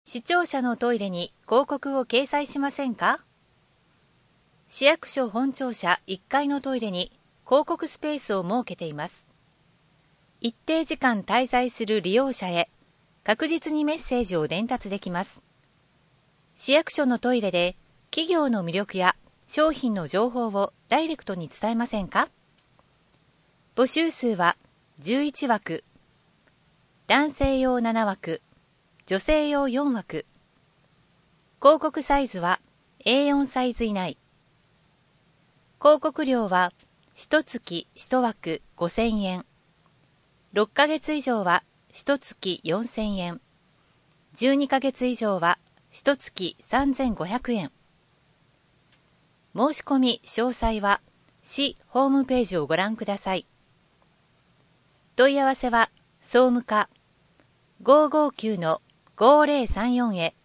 市庁舎のトイレに広告を掲載しませんか？市役所本庁舎1階のトイレに広告スペースを設けています。一定時間滞在する利用者へ確実にメッセージを伝達できます。市役所のトイレで企業の魅力や商品の情報をダイレクトに伝えませんか？募集数は11枠、男性用7枠、女性用4枠。広告サイズは A4 サイズ以内。広告料は1月1枠5000円。6ヶ月以上は1月4000円。12ヶ月以上は1月3500円。申し込み詳細は市ホームページをご覧ください。問い合わせは総務課559-5034へ